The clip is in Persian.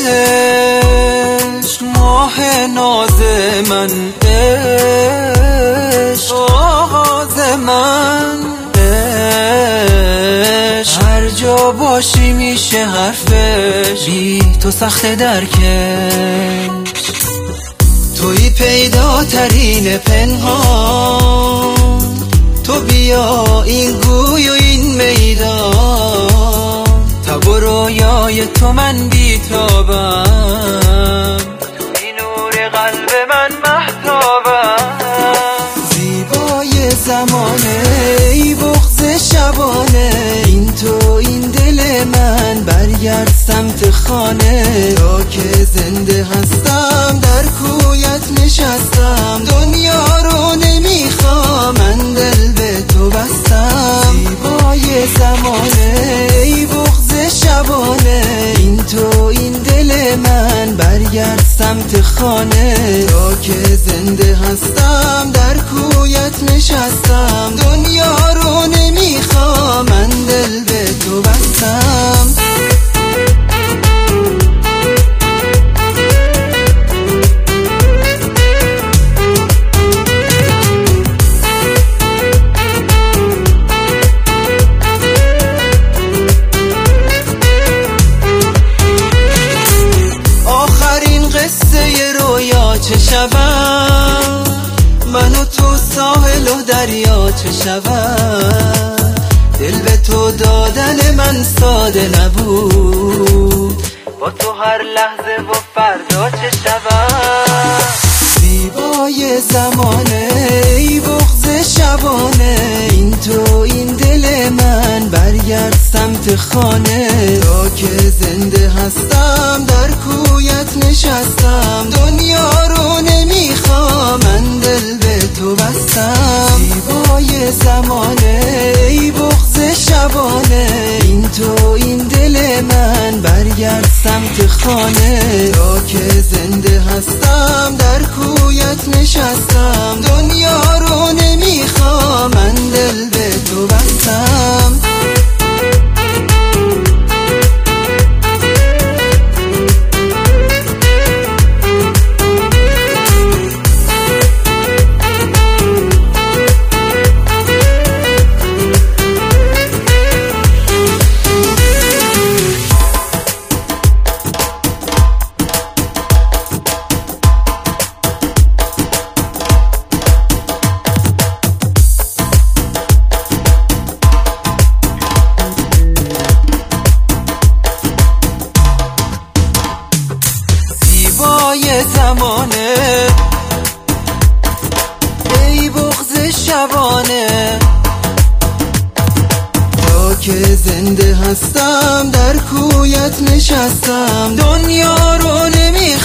عشق ماه ناز من، عشق آغاز من، عشق هر جا باشی میشه حرفش، بی تو سخت درکش. توی پیداترین پنهان، تو بیا این گوی و این میدان، تب و رویای تو من بیتابم، توی نور قلب من مهتابم. زیبای زمانه ای بغض شبانه، این تو این دل من، برگرد سمت خانه. تا که زنده هستم در کویت نشستم، دنیا رو نمیخوام من دل به تو بستم. زیبای زمانه ای بغض شبانه، این تو این دل من، برگرد سمت خانه. تا که زنده هستم در کویت نشستم، دنیا رو نمیخوام من دل به تو بستم. چه شود من و تو ساحل و دریا، چه شود دل به تو دادن من ساده نبود، با تو هر لحظه و فردا چه شود. زیبای زمانه ای بغض شبانه، این تو این دل من، برگرد سمت خانه. تا که زنده هستم در کویت نشستم، دنیا رو نمیخوام من دل به تو بستم. زیبای زمانه ای بغض شبانه، این تو این دل من، برگرد سمت خانه. تا که زنده هستم در کویت نشستم، دنیا رو نمیخوام من دل به تو بستم. زمانه ای بغض شبانه، تا که زنده هستم در کویت نشستم، دنیا رو نمی